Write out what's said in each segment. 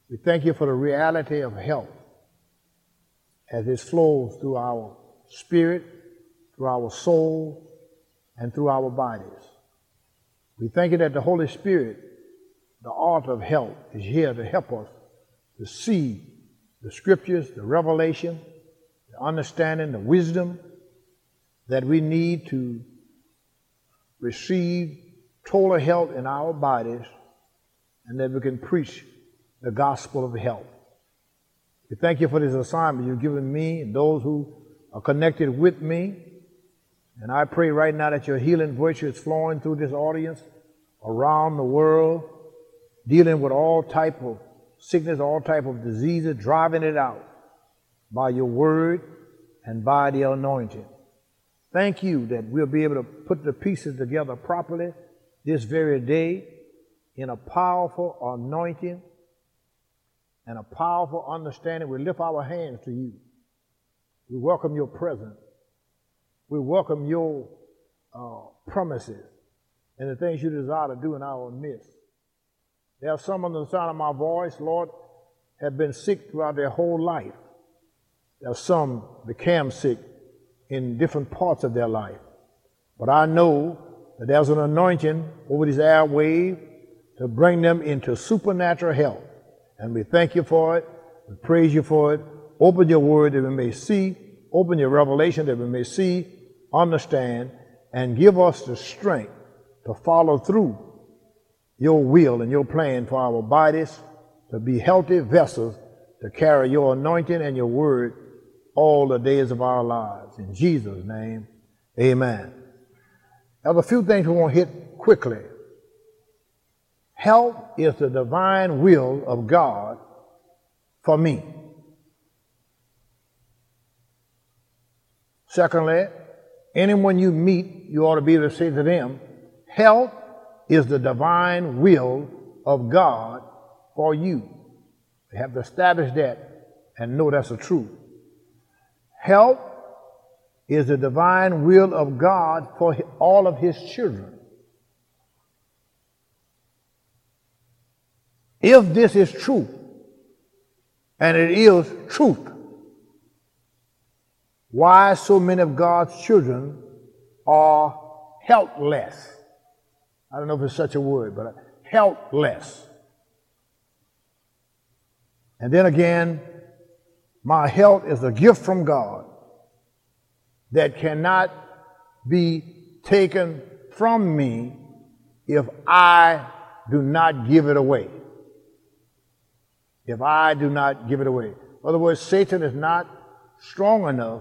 We thank you for the reality of health as it flows through our spirit, through our soul, and through our bodies. We thank you that the Holy Spirit, the author of health, is here to help us to see the scriptures, the revelation, the understanding, the wisdom that we need to receive total health in our bodies, and that we can preach the gospel of health. We thank you for this assignment you've given me and those who are connected with me. And I pray right now that your healing virtue is flowing through this audience around the world, dealing with all type of sickness, all type of diseases, driving it out by your word and by the anointing. Thank you that we'll be able to put the pieces together properly this very day in a powerful anointing and a powerful understanding. We lift our hands to you. We welcome your presence. We welcome your promises and the things you desire to do in our midst. There are some under the sound of my voice, Lord, have been sick throughout their whole life. There are some became sick in different parts of their life. But I know that there's an anointing over this airwave to bring them into supernatural health. And we thank you for it. We praise you for it. Open your word that we may see. Open your revelation that we may see, understand, and give us the strength to follow through your will and your plan for our bodies to be healthy vessels to carry your anointing and your word all the days of our lives. In Jesus' name, amen. There's a few things we want to hit quickly. Health is the divine will of God for me. Secondly, anyone you meet, you ought to be able to say to them, health is the divine will of God for you. We have to establish that and know that's the truth. Health is the divine will of God for all of his children. If this is true, and it is truth, why so many of God's children are helpless? I don't know if it's such a word, but helpless. And then again, my health is a gift from God that cannot be taken from me if I do not give it away. If I do not give it away. In other words, Satan is not strong enough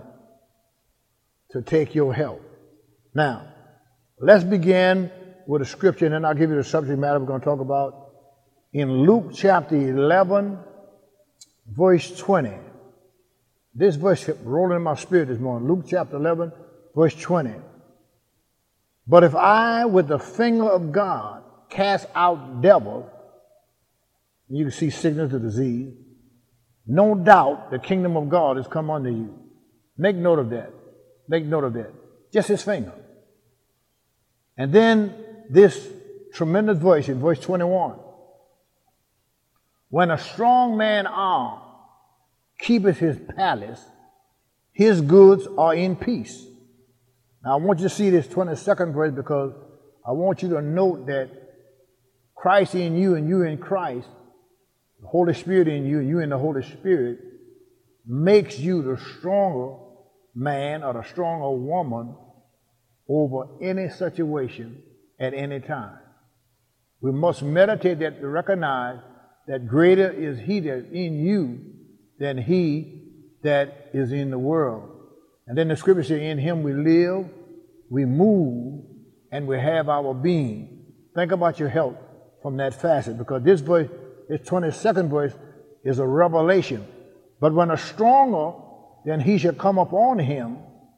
to take your health. Now, let's begin with a scripture, and then I'll give you the subject matter we're going to talk about. In Luke chapter 11, verse 20. This verse kept rolling in my spirit this morning. Luke chapter 11, verse 20. But if I, with the finger of God, cast out devils, you can see sickness or disease, no doubt the kingdom of God has come unto you. Make note of that. Make note of that. Just his finger. And then this tremendous voice in verse 21. When a strong man armed keepeth his palace, his goods are in peace. Now I want you to see this 22nd verse because I want you to note that Christ in you and you in Christ, the Holy Spirit in you and you in the Holy Spirit, makes you the stronger man or the stronger woman over any situation at any time. We must meditate that to recognize that greater is he that is in you than he that is in the world. And then the scripture says, in him we live, we move, and we have our being. Think about your health from that facet, because this verse, this 22nd verse, is a revelation. But when a stronger, then he shall come upon him.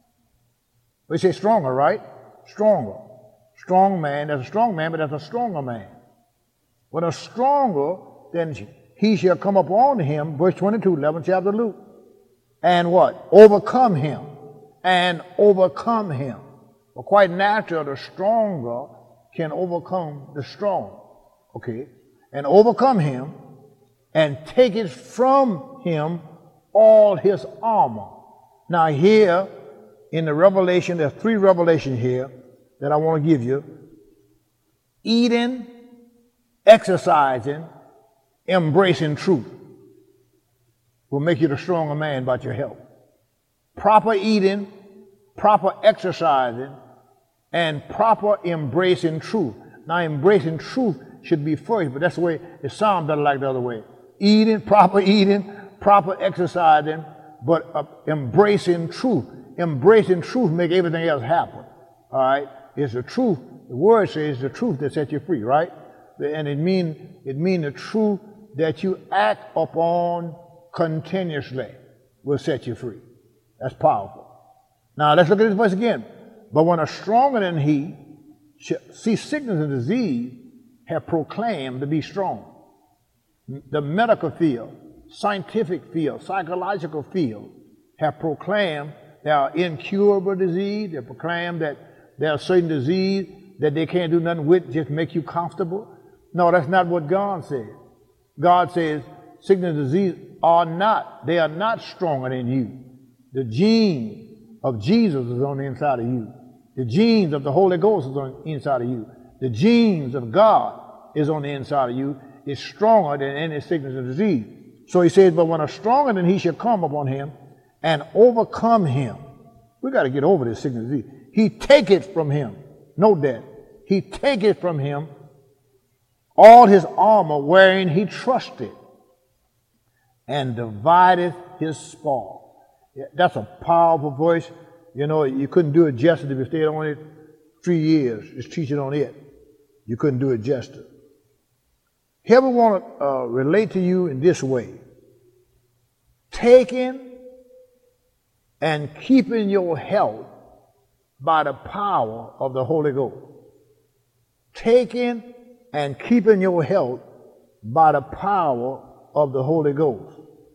We say stronger, right? Stronger. Strong man, there's a strong man, but there's a stronger man. When a stronger, then he shall come upon him, verse 22, 11th chapter of Luke, and what? Overcome him. And overcome him. Well, quite natural, the stronger can overcome the strong. Okay? And overcome him and taketh from him all his armor. Now here in the Revelation, there's 3 revelations here that I want to give you. Eating, exercising, embracing truth will make you the stronger man about your health. Proper eating, proper exercising, and proper embracing truth. Now embracing truth should be first, but that's the way it sounds better like the other way. Eating, proper exercising, but embracing truth. Embracing truth make everything else happen. All right? It's the truth. The word says the truth that sets you free, right? And it mean the truth that you act upon continuously will set you free. That's powerful. Now let's look at this verse again. But when a stronger than he, see, sickness and disease have proclaimed to be strong. The medical field, scientific field, psychological field have proclaimed there are incurable disease. They proclaim that there are certain disease that they can't do nothing with, just make you comfortable. No, that's not what God says. God says sickness and disease they are not stronger than you. The gene of Jesus is on the inside of you. The genes of the Holy Ghost is on the inside of you. The genes of God is on the inside of you. It's stronger than any sickness or disease. So he says, but when a stronger than he shall come upon him and overcome him. We got to get over this sickness and disease. He taketh from him. Note that. He taketh from him all his armor wherein he trusted, and divideth his spoil. That's a powerful voice. You know, you couldn't do it justice if you stayed on it 3 years, just teaching on it. You couldn't do it justice. Here we want to relate to you in this way. Taking and keeping your health by the power of the Holy Ghost. Taking and keeping your health by the power of the Holy Ghost.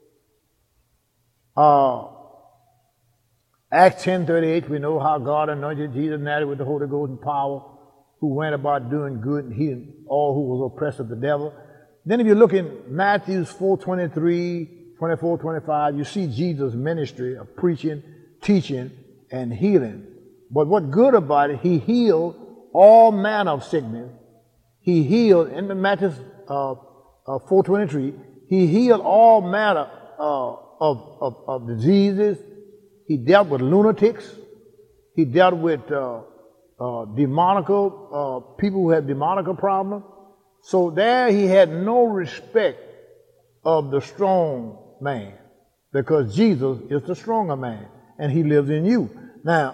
Acts 10:38, we know how God anointed Jesus of Nazareth with the Holy Ghost and power, who went about doing good and healing all who was oppressed of the devil. Then if you look in Matthew 4:23, 24, 25, you see Jesus' ministry of preaching, teaching, and healing. But what good about it, he healed all manner of sickness. He healed, in the Matthew 4:23, he healed all manner of diseases. He dealt with lunatics. He dealt with demonical people who had demonical problems. So there he had no respect of the strong man, because Jesus is the stronger man and he lives in you. Now,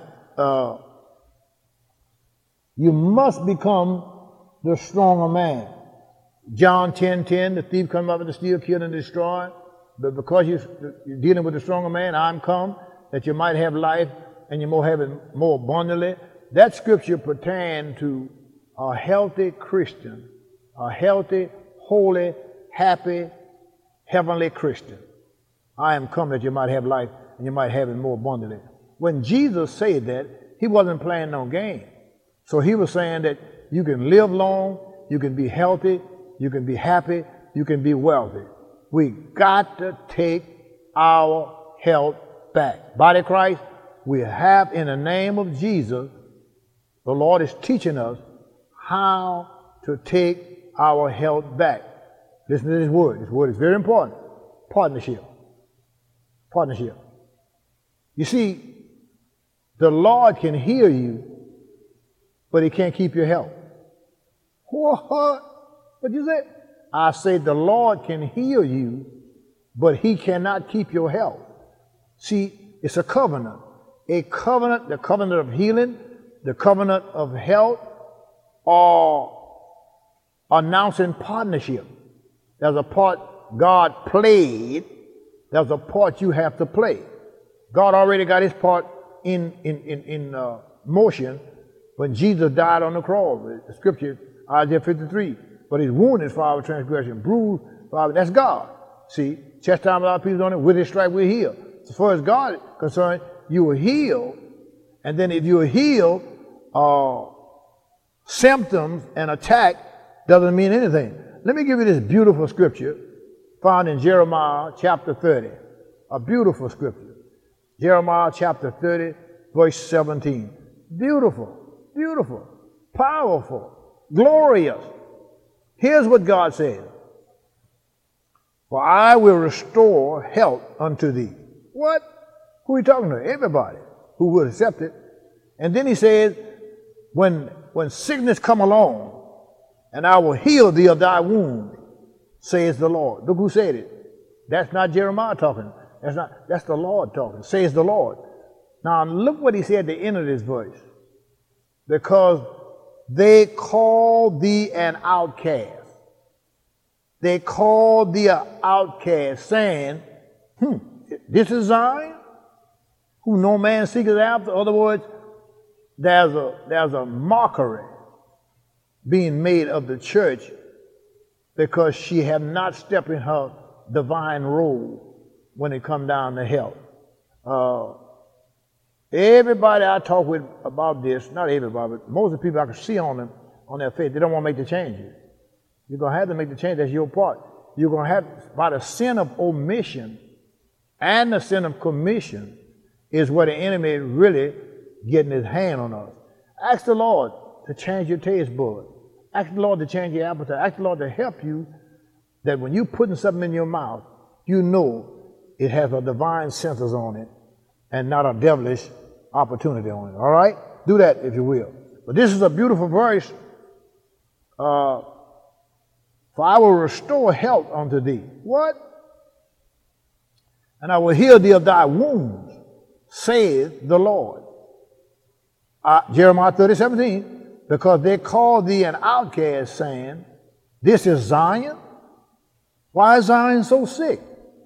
you must become the stronger man. John 10:10, the thief come up to steal, kill, and destroy. But because you're dealing with the stronger man, I'm come that you might have life and you might have it more abundantly. That scripture pertains to a healthy Christian, a healthy, holy, happy, heavenly Christian. I am come that you might have life and you might have it more abundantly. When Jesus said that, he wasn't playing no game. So he was saying that you can live long, you can be healthy, you can be happy, you can be wealthy. We got to take our health back. Body of Christ, we have, in the name of Jesus, the Lord is teaching us how to take our health back. Listen to this word. This word is very important. Partnership. Partnership. You see, the Lord can heal you, but he can't keep your health. What? What'd you say? I say the Lord can heal you, but he cannot keep your health. See, it's a covenant. A covenant, the covenant of healing, the covenant of health, are announcing partnership. There's a part God played, there's a part you have to play. God already got his part in motion when Jesus died on the cross. The scripture, Isaiah 53, but he's wounded for our transgression, bruised for our, that's God. See, chastisement of our people on it, with his stripe we're healed. As far as God is concerned, you were healed, and then if you were healed, symptoms and attack doesn't mean anything. Let me give you this beautiful scripture found in Jeremiah chapter 30, a beautiful scripture. Jeremiah chapter 30, verse 17. Beautiful, beautiful, powerful, glorious. Here's what God says. For I will restore health unto thee. What? Who are you talking to? Everybody who will accept it. And then he says, when sickness come along, and I will heal thee of thy wound, says the Lord. Look who said it. That's not Jeremiah talking. That's the Lord talking, says the Lord. Now look what he said at the end of this verse. Because they called thee an outcast. They called thee an outcast, saying, this is Zion, who no man seeketh after. In other words, there's a mockery being made of the church because she have not stepped in her divine role when it come down to health. Everybody I talk with about this, not everybody, but most of the people I can see on them, on their faith, they don't want to make the changes. You're going to have to make the change. That's your part. You're going to have, by the sin of omission and the sin of commission is where the enemy is really getting his hand on us. Ask the Lord to change your taste bud. Ask the Lord to change your appetite. Ask the Lord to help you that when you're putting something in your mouth, you know it has a divine sentence on it and not a devilish opportunity on it. All right? Do that if you will. But this is a beautiful verse. For I will restore health unto thee. What? And I will heal thee of thy wounds, saith the Lord. Jeremiah 30:17. Because they called thee an outcast, saying, this is Zion? Why is Zion so sick?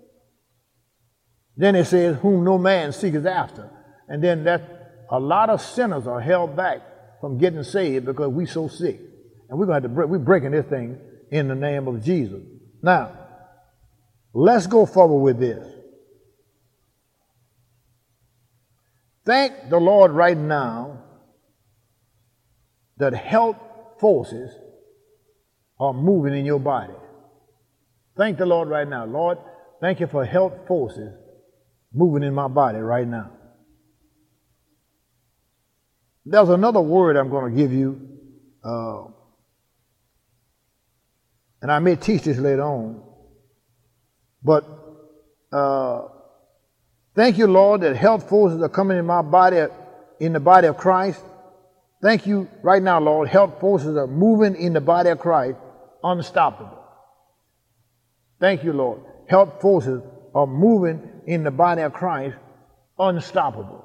Then it says, whom no man seeketh after. And then a lot of sinners are held back from getting saved because we so sick. And we're going to have to we're breaking this thing in the name of Jesus. Now, let's go forward with this. Thank the Lord right now that health forces are moving in your body. Thank the Lord right now. Lord, thank you for health forces moving in my body right now. There's another word I'm going to give you, and I may teach this later on, but thank you, Lord, that health forces are coming in my body, in the body of Christ. Thank you right now, Lord. Health forces are moving in the body of Christ, unstoppable. Thank you, Lord. Health forces are moving in the body of Christ, unstoppable.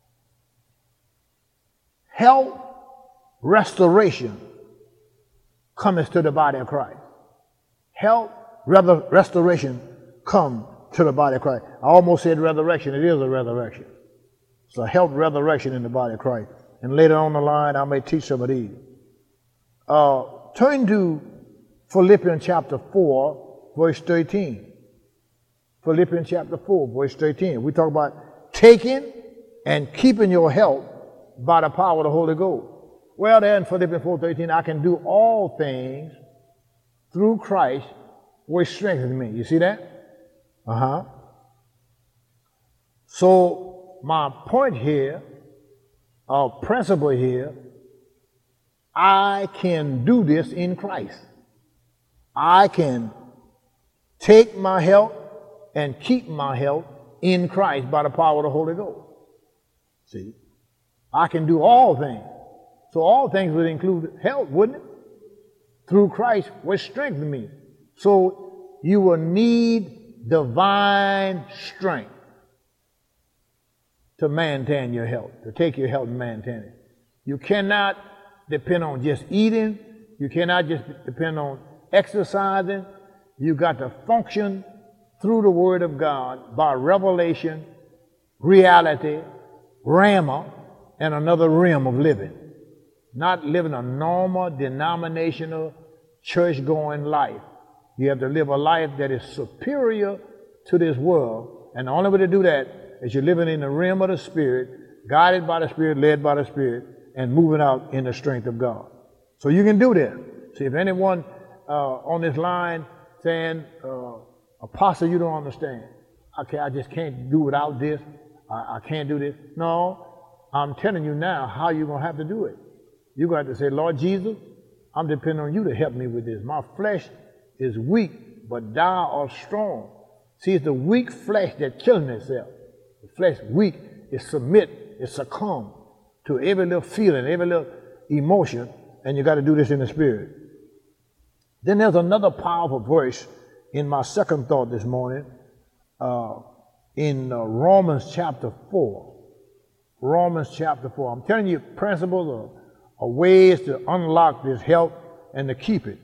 Health restoration comes to the body of Christ. Health restoration come to the body of Christ. I almost said resurrection. It is a resurrection. It's a health resurrection in the body of Christ. And later on the line, I may teach some of these. Turn to Philippians chapter 4, verse 13. Philippians chapter 4, verse 13. We talk about taking and keeping your health by the power of the Holy Ghost. Well, there in Philippians 4:13, I can do all things through Christ which strengthens me. You see that? So my point here, our principle here, I can do this in Christ. I can take my health and keep my health in Christ by the power of the Holy Ghost. See? I can do all things. So all things would include health, wouldn't it? Through Christ, which strengthens me. So you will need divine strength to maintain your health, to take your health and maintain it. You cannot depend on just eating. You cannot just depend on exercising. You got to function through the Word of God by revelation, reality, rhema, and another realm of living. Not living a normal, denominational, church-going life. You have to live a life that is superior to this world. And the only way to do that is you're living in the realm of the Spirit, guided by the Spirit, led by the Spirit, and moving out in the strength of God. So you can do that. See, if anyone on this line saying, Apostle, you don't understand. Okay, I just can't do without this. I can't do this. No, I'm telling you now how you're going to have to do it. You're going to have to say, Lord Jesus, I'm depending on you to help me with this. My flesh is weak, but thou art strong. See, it's the weak flesh that's killing itself. The flesh weak, it submit, it succumb to every little feeling, every little emotion, and you got to do this in the spirit. Then there's another powerful verse in my second thought this morning, in Romans chapter 4. Romans chapter 4. I'm telling you, principles are ways to unlock this help and to keep it.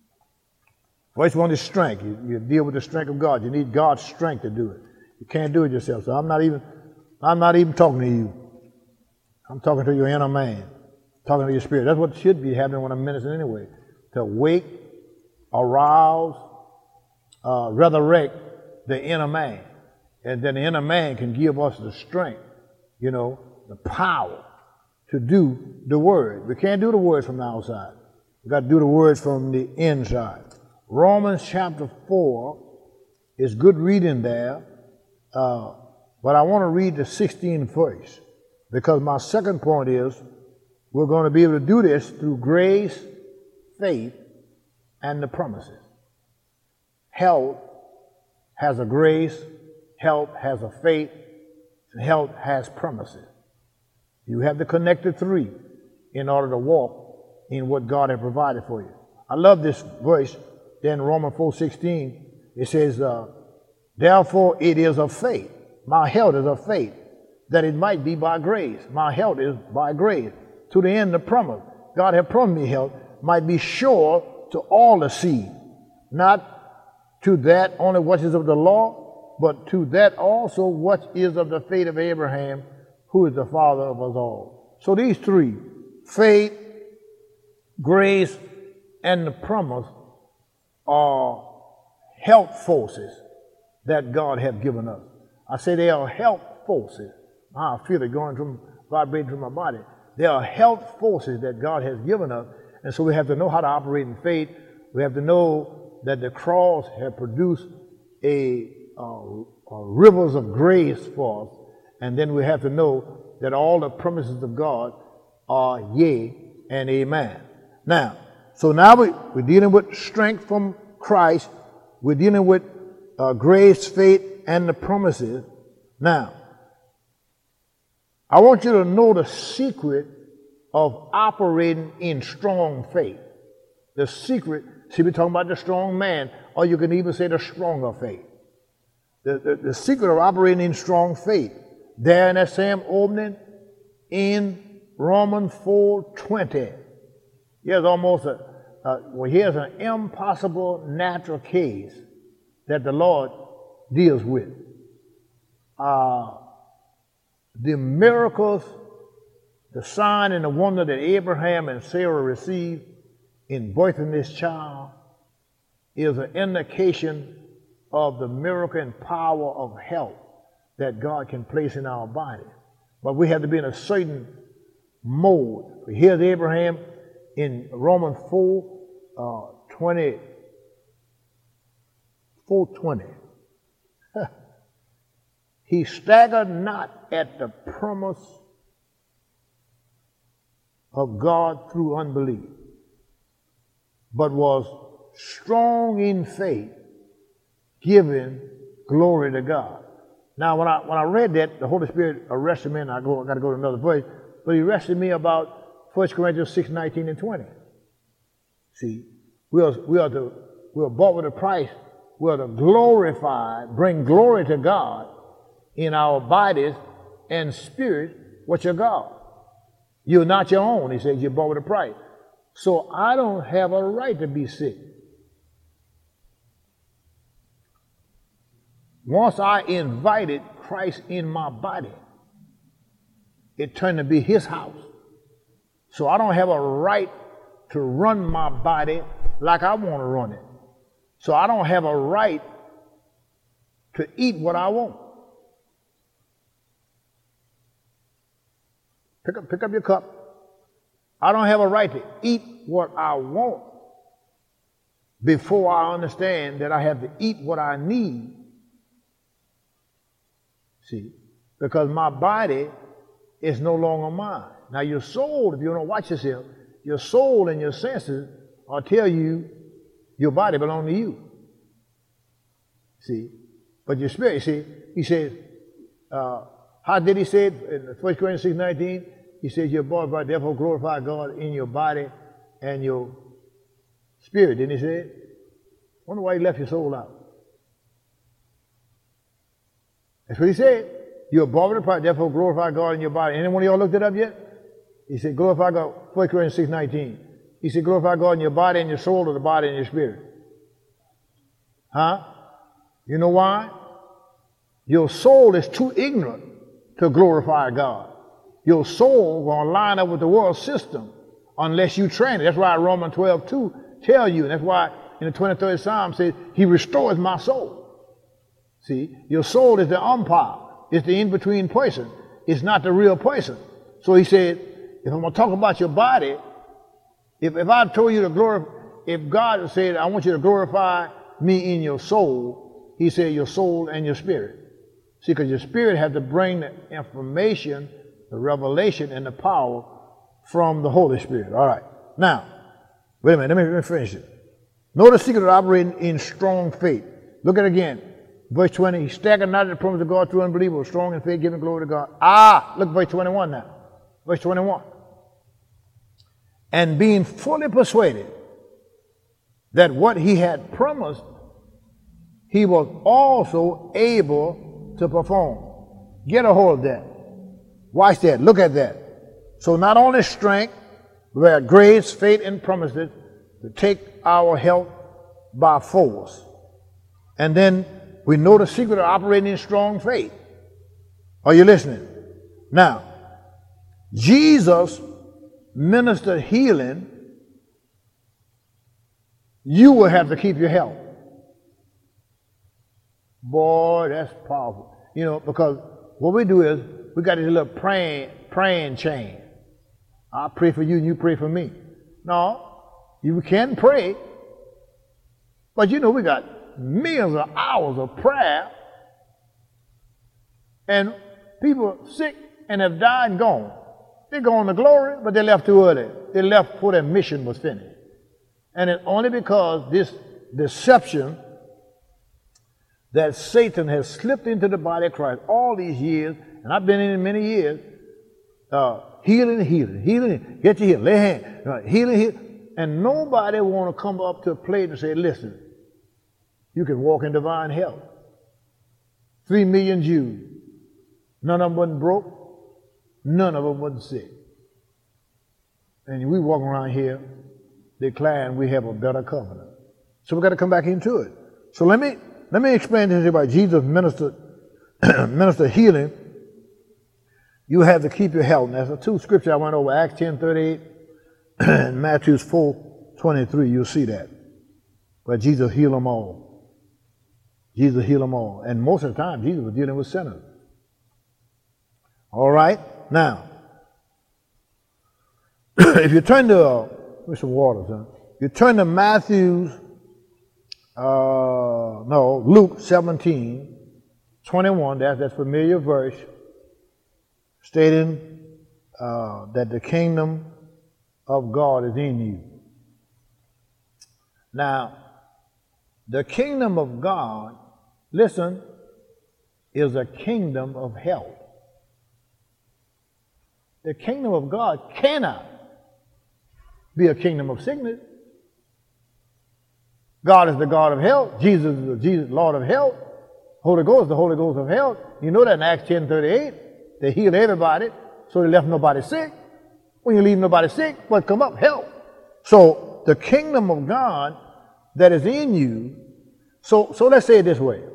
First one is strength. You deal with the strength of God. You need God's strength to do it. You can't do it yourself. So I'm not even talking to you. I'm talking to your inner man, talking to your spirit. That's what should be happening when I'm ministering anyway. To wake, arouse, resurrect the inner man. And then the inner man can give us the strength, the power to do the word. We can't do the word from the outside. We got to do the word from the inside. Romans chapter 4 is good reading there, but I want to read the 16th verse, because my second point is we're going to be able to do this through grace, faith, and the promises. Health has a grace, health has a faith, and health has promises. You have to connect the three in order to walk in what God has provided for you. I love this verse. Then Romans 4:16, it says, therefore it is of faith. My health is of faith, that it might be by grace. My health is by grace. To the end, the promise. God has promised me health might be sure to all the seed, not to that only what is of the law, but to that also what is of the faith of Abraham, who is the father of us all. So these three, faith, grace, and the promise, are health forces that God has given us. I say they are health forces. I feel it vibrating through my body. They are health forces that God has given us. And so we have to know how to operate in faith. We have to know that the cross has produced a rivers of grace for us. And then we have to know that all the promises of God are yea and amen. Now we're dealing with strength from Christ. We're dealing with grace, faith, and the promises. Now, I want you to know the secret of operating in strong faith. The secret, see, we're talking about the strong man, or you can even say the stronger faith. The secret of operating in strong faith, there in that same opening in Romans 4:20. Here's almost here's an impossible natural case that the Lord deals with. The miracles, the sign and the wonder that Abraham and Sarah received in birthing this child is an indication of the miracle and power of health that God can place in our body. But we have to be in a certain mode. Here's Abraham in Romans 4:20. He staggered not at the promise of God through unbelief, but was strong in faith, giving glory to God. Now, when I read that, the Holy Spirit arrested me, and I got to go to another verse, but he arrested me about 1 Corinthians 6:19 and 20. See, we are bought with a price. We are to glorify, bring glory to God in our bodies and spirit, which are God. You're not your own. He says you're bought with a price. So I don't have a right to be sick. Once I invited Christ in my body, it turned to be his house. So I don't have a right to run my body like I want to run it. So I don't have a right to eat what I want. Pick up your cup. I don't have a right to eat what I want before I understand that I have to eat what I need. See, because my body is no longer mine. Now your soul, if you don't watch yourself, your soul and your senses will tell you your body belongs to you. See, but your spirit, see, he says, how did he say it in 1 Corinthians 6:19? He says, your body, therefore glorify God in your body and your spirit. Didn't he say it? Wonder why he left your soul out. That's what he said. You're above the pride, therefore glorify God in your body. Anyone of y'all looked it up yet? He said, glorify God, 1 Corinthians 6:19. He said, glorify God in your body and your soul, or the body and your spirit. Huh? You know why? Your soul is too ignorant to glorify God. Your soul gonna line up with the world system unless you train it. That's why Romans 12:2 tell you, and that's why in the 23rd Psalm says, he restores my soul. See, your soul is the umpire. It's the in-between person. It's not the real person. So he said, if I'm gonna talk about your body, if I told you to glorify, if God said, I want you to glorify me in your soul, he said your soul and your spirit. See, because your spirit has to bring the information, the revelation, and the power from the Holy Spirit. All right. Now, wait a minute. Let me finish it. Know the secret of operating in strong faith. Look at it again. Verse 20. He staggered not at the promise of God through unbelief, but was strong in faith, giving glory to God. Look verse 21 now. Verse 21. And being fully persuaded that what he had promised, he was also able to perform. Get a hold of that. Watch that. Look at that. So not only strength, we have grace, faith, and promises to take our health by force. And then we know the secret of operating in strong faith. Are you listening? Now, Jesus ministered healing. You will have to keep your health. Boy, that's powerful. You know, because what we do is we got this little praying chain. I pray for you and you pray for me. No, you can pray, but you know we got millions of hours of prayer, and people sick and have died and gone. They're going to glory, but they left too early. They left before their mission was finished. And it's only because this deception that Satan has slipped into the body of Christ all these years, and I've been in it many years, healing, get your healing, lay hand, healing, and nobody want to come up to a plate and say, listen, you can walk in divine health. 3 million Jews, none of them wasn't broke, none of them wasn't sick. And we walk around here declaring we have a better covenant. So we got to come back into it. So let me explain this about Jesus minister healing. You have to keep your health. And there's the two scriptures I went over, Acts 10:38 and Matthew 4:23. You'll see that. But Jesus healed them all. Jesus healed them all. And most of the time, Jesus was dealing with sinners. All right? Now, if you turn to, with some water, son. You turn to Luke 17:21. That's that familiar verse stating that the kingdom of God is in you. Now, the kingdom of God, listen, is a kingdom of health. The kingdom of God cannot be a kingdom of sickness. God is the God of health. Jesus is the Lord of health. Holy Ghost is the Holy Ghost of health. You know that in Acts 10:38. They healed everybody, so they left nobody sick. When you leave nobody sick, what come up? Health. So the kingdom of God that is in you, so let's say it this way.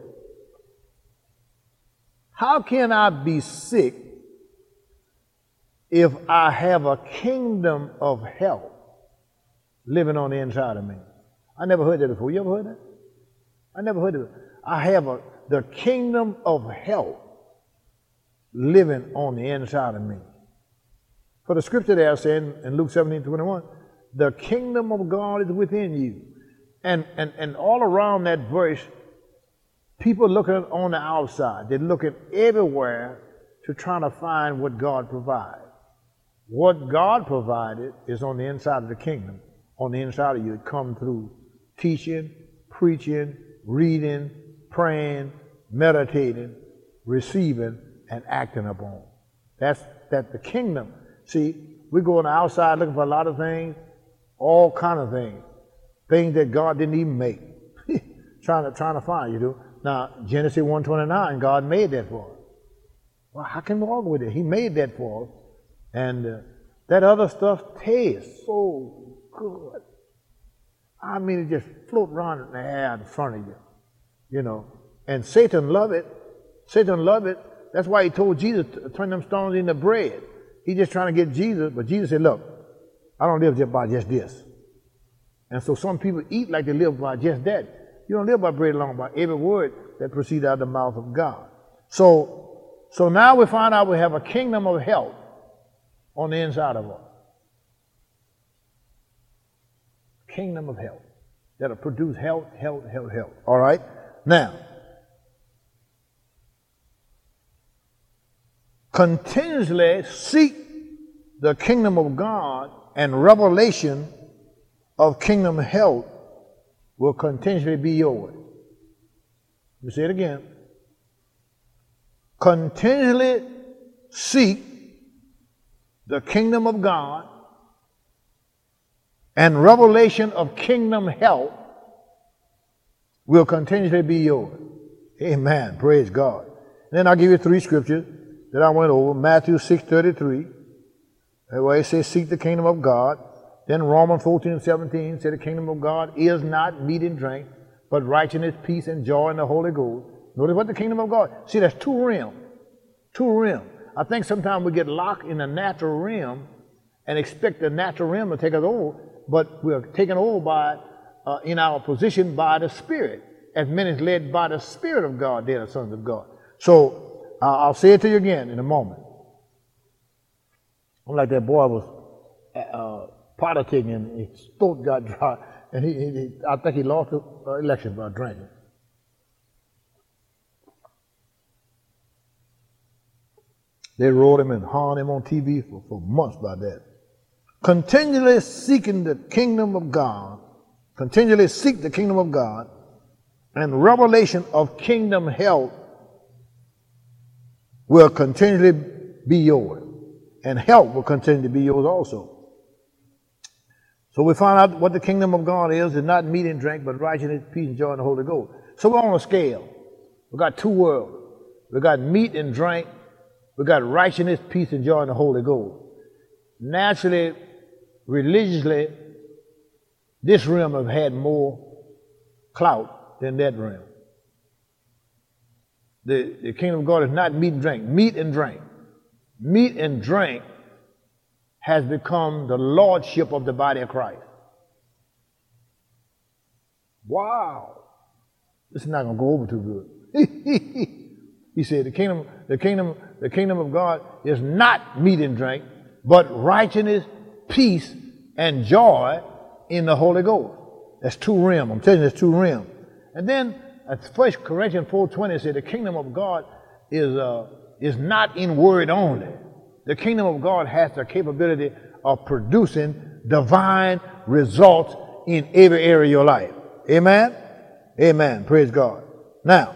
How can I be sick if I have a kingdom of health living on the inside of me? I never heard that before. You ever heard that? I never heard of it. I have the kingdom of health living on the inside of me. For the scripture there saying in Luke 17:21, the kingdom of God is within you. And all around that verse, people looking on the outside. They're looking everywhere to try to find what God provides. What God provided is on the inside of the kingdom. On the inside of you, it comes through teaching, preaching, reading, praying, meditating, receiving, and acting upon. That's the kingdom. See, we go on the outside looking for a lot of things, all kind of things that God didn't even make. trying to find, you do. Now, Genesis 1:29, God made that for us. Well, how can we argue with it? He made that for us. And that other stuff tastes so good. I mean, it just float around in the air in front of you, you know. And Satan loved it. Satan loved it. That's why he told Jesus to turn them stones into bread. He's just trying to get Jesus, but Jesus said, look, I don't live just by just this. And so some people eat like they live by just that. You don't live by bread alone, by every word that proceeds out of the mouth of God. So now we find out we have a kingdom of health on the inside of us. Kingdom of health that'll produce health. All right? Now, continuously seek the kingdom of God, and revelation of kingdom health will continuously be yours. Let me say it again. Continually seek the kingdom of God, and revelation of kingdom health will continuously be yours. Amen. Praise God. And then I'll give you 3 scriptures that I went over. Matthew 6:33, where it says, seek the kingdom of God. Then Romans 14:17 said the kingdom of God is not meat and drink, but righteousness, peace, and joy in the Holy Ghost. Notice what the kingdom of God. See, that's 2 realms. 2 realms. I think sometimes we get locked in the natural realm and expect the natural realm to take us over, but we're taken over by, in our position by the Spirit. As many is led by the Spirit of God, they are the sons of God. So I'll say it to you again in a moment. I'm like that boy was politicking and his throat got dry, and I think he lost the election by drinking. They rolled him and harmed him on TV for months by that. Continually seeking the kingdom of God, continually seek the kingdom of God, and revelation of kingdom health will continually be yours. And health will continue to be yours also. So we find out what the kingdom of God is. It's not meat and drink, but righteousness, peace, and joy in the Holy Ghost. So we're on a scale. We've got 2 worlds. We've got meat and drink. We've got righteousness, peace, and joy in the Holy Ghost. Naturally, religiously, this realm have had more clout than that realm. The kingdom of God is not meat and drink. Meat and drink. Meat and drink has become the lordship of the body of Christ. Wow. This is not going to go over too good. He said the kingdom of God is not meat and drink, but righteousness, peace, and joy in the Holy Ghost. That's 2 realms. I'm telling you, that's 2 realms. And then 1 Corinthians 4:20 said the kingdom of God is not in word only. The kingdom of God has the capability of producing divine results in every area of your life. Amen? Amen. Praise God. Now,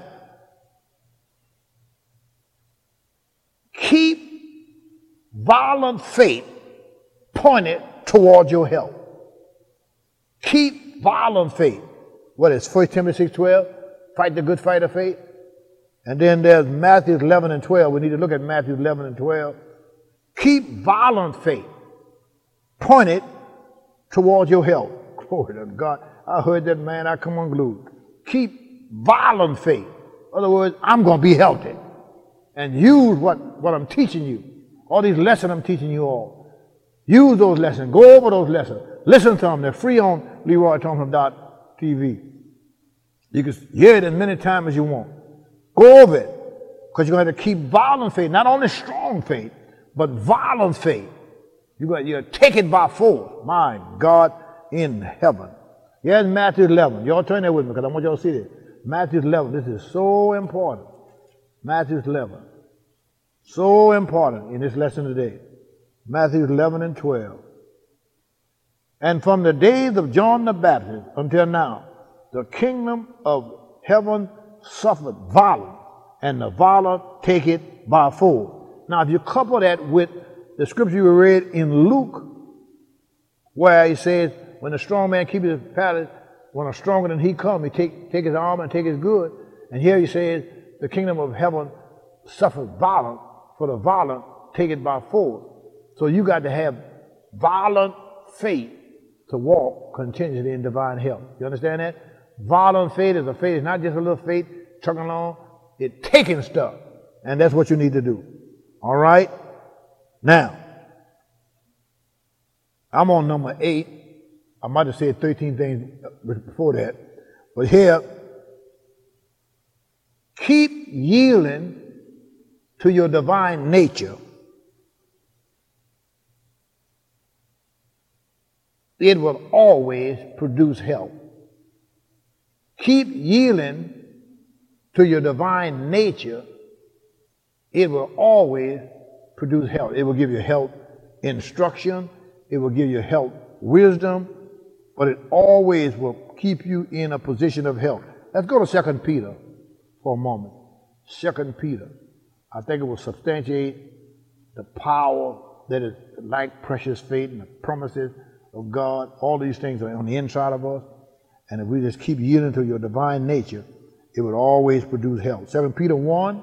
keep violent faith pointed toward your health. Keep violent faith. What is 1 Timothy 6:12? Fight the good fight of faith. And then there's Matthew 11 and 12. We need to look at Matthew 11 and 12. Keep violent faith pointed toward your health. Glory to God. I heard that, man. I come unglued. Keep violent faith. In other words, I'm going to be healthy. And use what I'm teaching you. All these lessons I'm teaching you all. Use those lessons. Go over those lessons. Listen to them. They're free on LeroyThompson.tv. You can hear it as many times as you want. Go over it. Because you're going to have to keep violent faith. Not only strong faith, but violent faith. You're going to take it by force. My God in heaven. Here's Matthew 11. Y'all turn there with me because I want y'all to see this. Matthew 11. This is so important. Matthew 11. So important in this lesson today. Matthew 11 and 12. And from the days of John the Baptist until now, the kingdom of heaven suffered violence, and the violent take it by force. Now, if you couple that with the scripture we read in Luke, where he says, when the strong man keeps his palace, when a stronger than he comes, he take his armor and take his good. And here he says, the kingdom of heaven suffers violence, for the violent take it by force. So you got to have violent faith to walk continuously in divine health. You understand that? Violent faith is a faith. It's not just a little faith chugging along. It's taking stuff. And that's what you need to do. All right? Now, I'm on number 8. I might have said 13 things before that. But here, keep yielding to your divine nature. It will always produce health. Keep yielding to your divine nature. It will always produce health. It will give you health instruction. It will give you health wisdom. But it always will keep you in a position of health. Let's go to 2 Peter for a moment. 2 Peter. I think it will substantiate the power that is like precious faith and the promises of God. All these things are on the inside of us. And if we just keep yielding to your divine nature, it will always produce health. 2 Peter 1.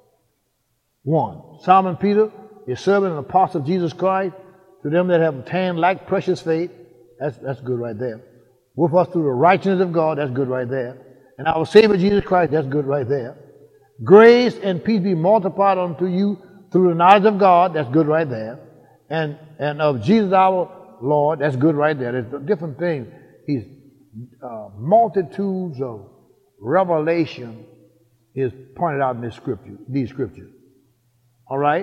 Simon Peter, a servant and apostle of Jesus Christ, to them that have obtained like precious faith. That's good right there. With us through the righteousness of God. That's good right there. And our Savior Jesus Christ. That's good right there. Grace and peace be multiplied unto you through the knowledge of God. That's good right there. And of Jesus our Lord. That's good right there. There's different things. He's multitudes of revelation is pointed out in this scripture, these scriptures. All right?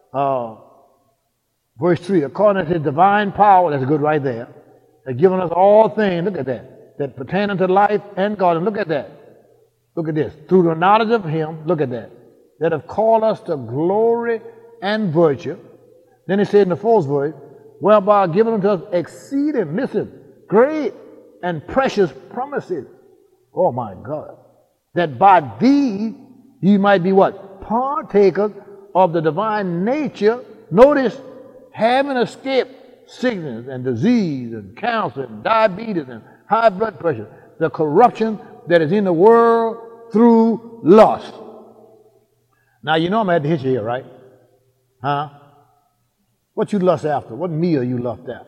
Verse 3, according to his divine power, that's good right there, has given us all things, look at that pertain unto life and God. And look at that. Look at this. Through the knowledge of him, look at that have called us to glory and virtue. Then he said in the 4th verse, whereby given unto us exceeding, listen, great and precious promises. Oh my God. That by these you might be what? Partakers of the divine nature. Notice, having escaped sickness and disease and cancer and diabetes and high blood pressure, the corruption that is in the world through lust. Now, you know I'm going to hit you here, right? Huh? What you lust after? What meal you lust after?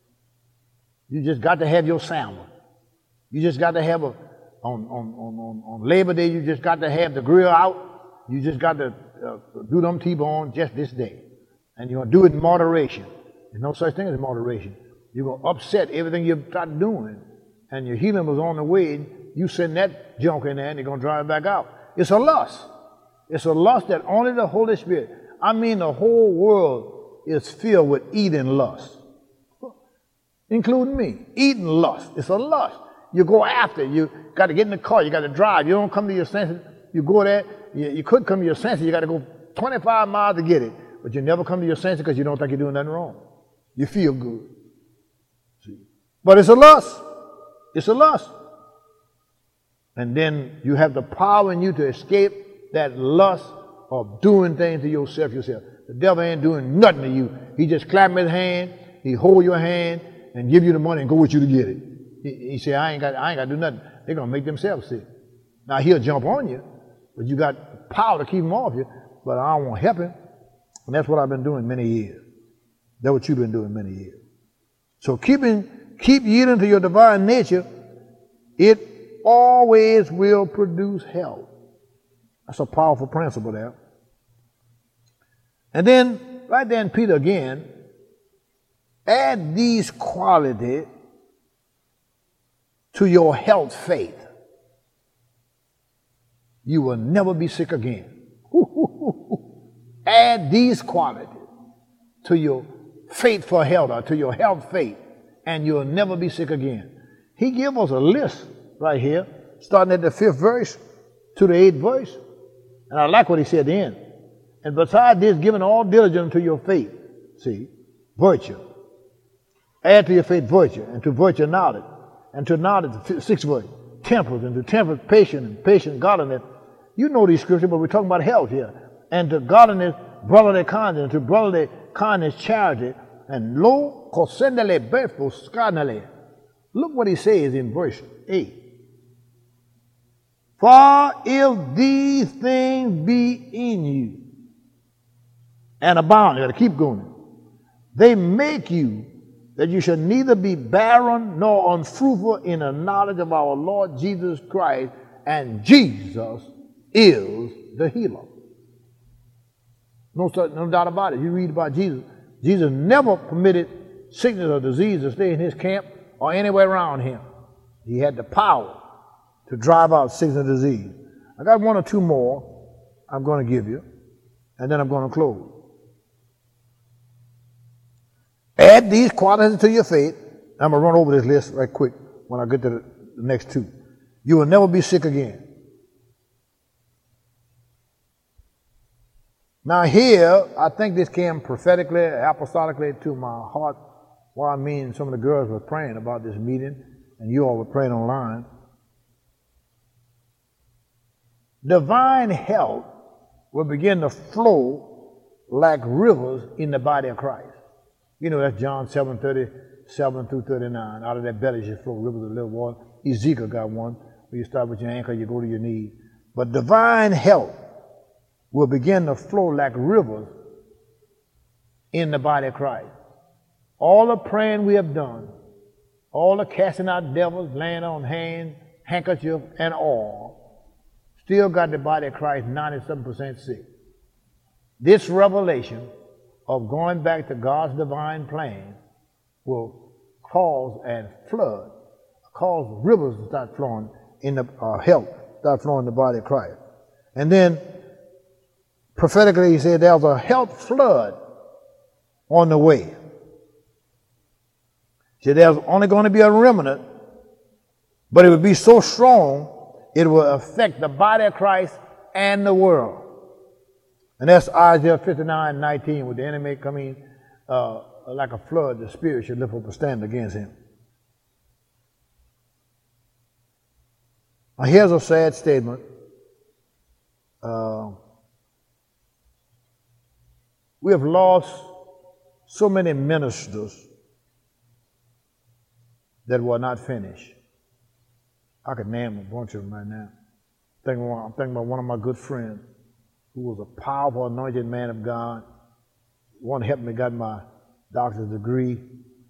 You just got to have your salmon. You just got to have on Labor Day, you just got to have the grill out. You just got to do them T-bone just this day. And you're going to do it in moderation. There's no such thing as moderation. You're going to upset everything you start doing. And your healing was on the way. You send that junk in there and you're going to drive it back out. It's a lust. It's a lust that only the Holy Spirit, I mean the whole world is filled with eating lust. Including me. Eating lust. It's a lust. You go after it. You got to get in the car. You got to drive. You don't come to your senses. You go there. You could come to your senses. You got to go 25 miles to get it. But you never come to your senses because you don't think you're doing nothing wrong. You feel good. See? But it's a lust. It's a lust. And then you have the power in you to escape that lust of doing things to yourself. The devil ain't doing nothing to you. He just clap his hand. He hold your hand and give you the money and go with you to get it. He say, I ain't got to do nothing. They're going to make themselves sick. Now, he'll jump on you, but you got power to keep him off you, but I don't want to help him. And that's what I've been doing many years. That's what you've been doing many years. So keep yielding to your divine nature. It always will produce health. That's a powerful principle there. And then, right there in Peter again, add these qualities to your health faith. You will never be sick again. Add these qualities to your faith for health, or to your health faith, and you'll never be sick again. He gives us a list right here, starting at the 5th verse to the 8th verse. And I like what he said at the end. And besides this, giving all diligence to your faith, see, virtue. Add to your faith virtue, and to virtue knowledge, and to knowledge, the 6th verse, temperance, and to temperance patience, and patience godliness. You know these scriptures, but we're talking about health here. And to godliness, brotherly kindness, and to brotherly kindness, charity, and lo, cosendele berfo scarnale. Look what he says in verse 8. For if these things be in you, and abound, you got to keep going, they make you that you should neither be barren nor unfruitful in the knowledge of our Lord Jesus Christ, and Jesus is the healer. No doubt about it. You read about Jesus. Jesus never permitted sickness or disease to stay in his camp or anywhere around him. He had the power to drive out sickness and disease. I got one or two more I'm going to give you, and then I'm going to close. Add these qualities to your faith. I'm going to run over this list right quick when I get to the next two. You will never be sick again. Now here, I think this came prophetically, apostolically to my heart while me and some of the girls were praying about this meeting, and you all were praying online. Divine health will begin to flow like rivers in the body of Christ. You know, that's John 7:37 through 39. Out of that belly shall flow rivers of living water. Ezekiel got one. Where you start with your ankle, you go to your knees. But divine health will begin to flow like rivers in the body of Christ. All the praying we have done, all the casting out devils, laying on hands, handkerchief, and all, still got the body of Christ 97% sick. This revelation of going back to God's divine plan will cause and flood, cause rivers to start flowing in the health, start flowing in the body of Christ. And then prophetically he said there's a health flood on the way. See, there's only going to be a remnant, but it will be so strong it will affect the body of Christ and the world. And that's Isaiah 59:19, with the enemy coming like a flood, the Spirit should lift up a stand against him. Now here's a sad statement. We have lost so many ministers that were not finished. I could name a bunch of them right now. I'm thinking about one of my good friends who was a powerful, anointed man of God. One helped me got my doctor's degree,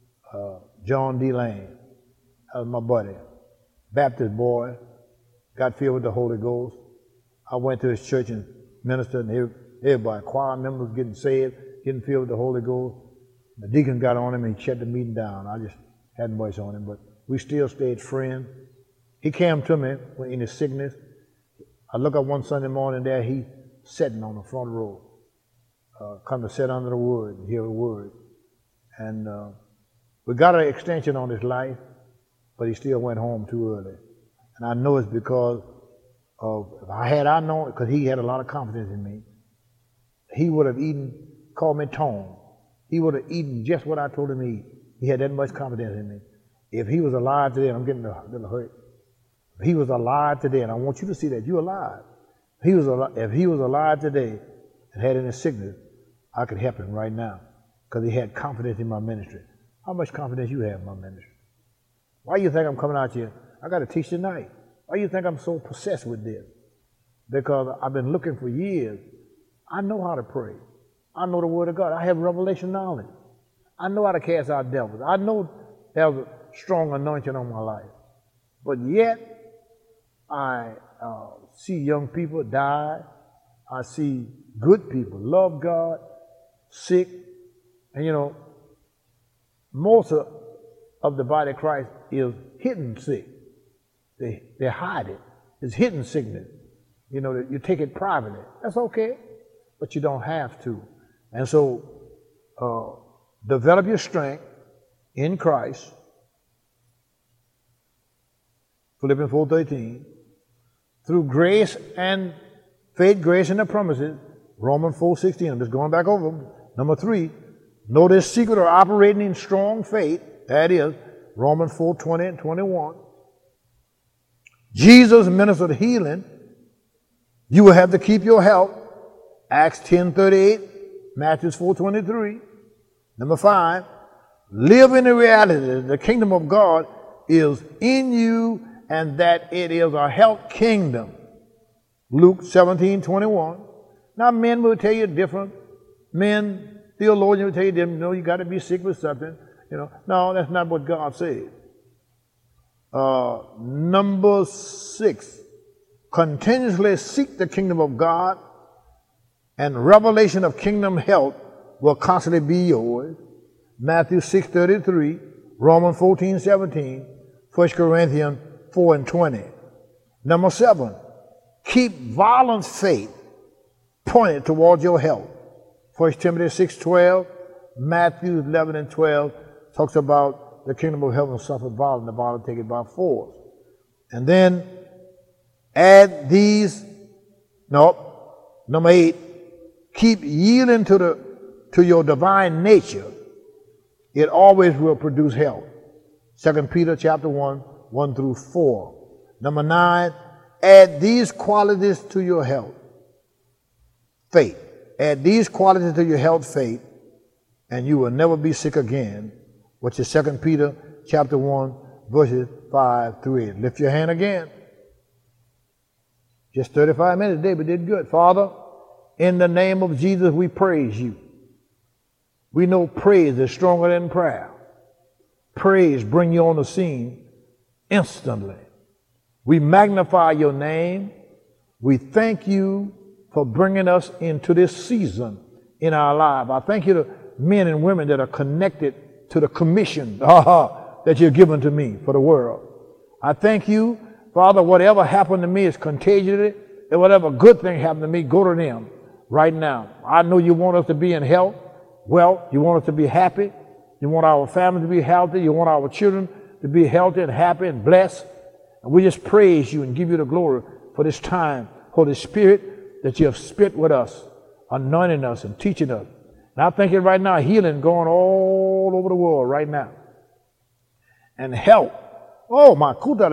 John D. Lane. That was my buddy. Baptist boy, got filled with the Holy Ghost. I went to his church and ministered, and everybody, choir members getting saved, getting filled with the Holy Ghost. The deacon got on him and he shut the meeting down. I just hadn't much on him, but we still stayed friends. He came to me in his sickness. I look up one Sunday morning there, he sitting on the front row, come to sit under the word and hear the word. And we got an extension on his life, but he still went home too early. And I know it's because of, if I known, because he had a lot of confidence in me, he would have called me Tone. He would have eaten just what I told him to eat. He had that much confidence in me. If he was alive today, and I'm getting a little hurt. If he was alive today, and I want you to see that, you're alive. If he was alive today and had any sickness, I could help him right now because he had confidence in my ministry. How much confidence you have in my ministry? Why do you think I'm coming out here? I got to teach tonight. Why do you think I'm so possessed with this? Because I've been looking for years. I know how to pray. I know the Word of God. I have revelation knowledge. I know how to cast out devils. I know there's a strong anointing on my life. But yet, I see young people die. I see good people love God, sick. And you know, most of the body of Christ is hidden sick. They hide it. It's hidden sickness. You know, you take it privately. That's okay, but you don't have to. And so, develop your strength in Christ. Philippians 4:13. Through grace and faith, grace and the promises, Romans 4:16. I'm just going back over them. Number 3, know this secret of operating in strong faith. That is Romans 4:20 and 21. Jesus ministered healing. You will have to keep your health. Acts 10:38, Matthew 4:23. Number 5, live in the reality that the kingdom of God is in you and that it is a health kingdom. Luke 17:21. Now men will tell you different. Men, theologians will tell you different. You got to be sick with something. No, that's not what God said. Number 6, continuously seek the kingdom of God, and revelation of kingdom health will constantly be yours. Matthew 6:33, Romans 14:17, 1 Corinthians 4:20. Number 7, keep violent faith pointed towards your health. 1 Timothy 6:12, Matthew 11:12 talks about the kingdom of heaven suffer violence, the violent take it by force. And then add these, number 8, keep yielding to your divine nature. It always will produce health. 2 Peter chapter 1, 1 through 4. Number 9, add these qualities to your health. Faith. Add these qualities to your health, faith, and you will never be sick again, which is 2 Peter chapter 1, verses 5 through 8. Lift your hand again. Just 35 minutes today, but did good. Father, in the name of Jesus, we praise you. We know praise is stronger than prayer. Praise brings you on the scene instantly. We magnify your name. We thank you for bringing us into this season in our life. I thank you to men and women that are connected to the commission that you've given to me for the world. I thank you, Father, whatever happened to me is contagious, and whatever good thing happened to me, go to them right now. I know you want us to be in health, wealth. You want us to be happy. You want our family to be healthy. You want our children to be healthy and happy and blessed. And we just praise you and give you the glory for this time, Holy Spirit, that you have spent with us, anointing us and teaching us. And I thank you right now, healing going all over the world right now. And health. Oh, my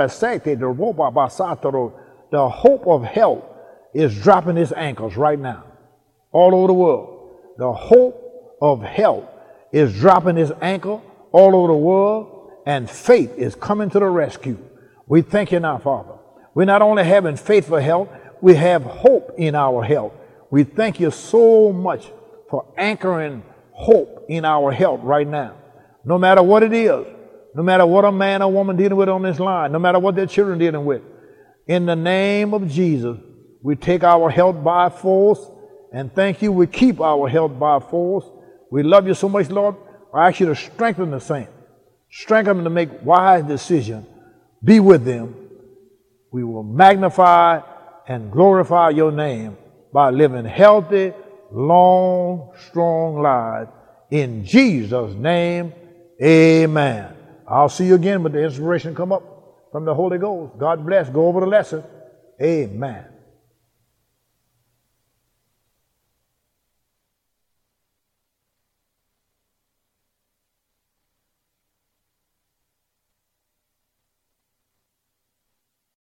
the hope of health is dropping its ankles right now, all over the world. The hope of health is dropping its ankle all over the world, and faith is coming to the rescue. We thank you now, Father. We're not only having faith for health, we have hope in our health. We thank you so much for anchoring hope in our health right now. No matter what it is, no matter what a man or woman dealing with on this line, no matter what their children dealing with, in the name of Jesus, we take our health by force, and thank you, we keep our health by force. We love you so much, Lord. I ask you to strengthen the saints. Strengthen them to make wise decisions. Be with them. We will magnify and glorify your name by living healthy, long, strong lives. In Jesus' name, amen. I'll see you again when the inspiration come up from the Holy Ghost. God bless. Go over the lesson. Amen.